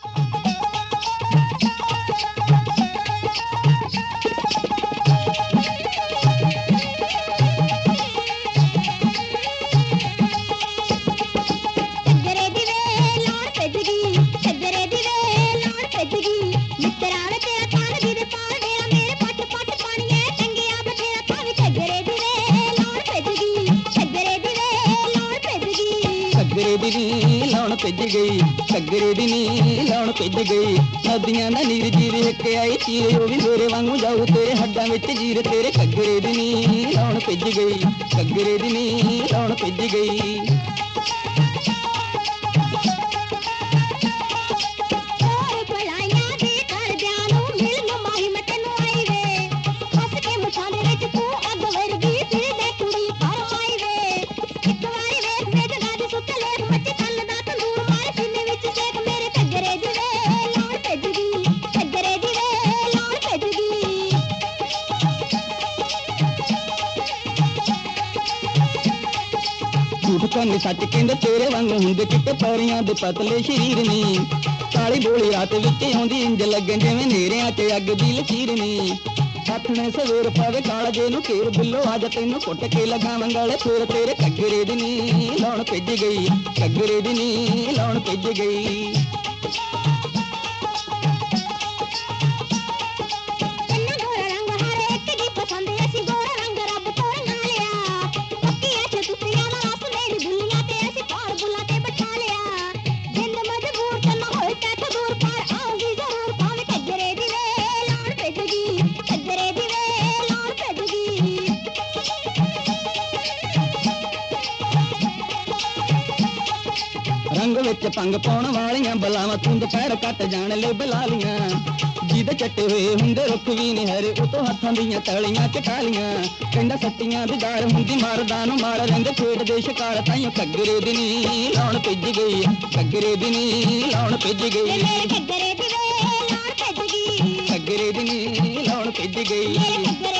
घग्गरे दी नी लाउण भिज गई, घग्गरे दी नी लाउण भिज गई। नदियां दा नीर जीर हिक आई चीर, ओ भी मेरे वांगू जाऊ तेरे हड्डां विच जीर। तेरे घग्गरे दी नी लाउण भिज गई, घग्गरे दी नी लाउण भिज गई। झूठ कन्नी सच कहंदे तेरे वांगू हुंदे किते पैरियां दे पतले शरीर नी। काली बोली रात विच आउंदी इंज लगे जिवें नेरियां च अग दी लकीर नी। हथने सवेर पावे कालजे नूं घेर बिल्लो अज तैनूं कुट के लगावां गले फिर। तेरे घग्गरे दी नी लाउण भिज गई, घग्गरे दी नी लाउण भिज गई। रंग विच पंग पाउण वालियां बलावां तूं दुपहर कट जाण ले बलालियां। जिहदे चट्टे होए हुंदे रुख भी नहीं हरे, उतों हत्थां दीयां तलियां चटालियां। कहंदा सट्टियां दी दाड़ हुंदी मारदा नूं मार रहिंदे खेडदे शिकार। ताईं घग्गरे दी नी लाउण भिज गई, घग्गरे दी नी लाउण भिज गई। घग्गरे दी नी लाउण भिज गई।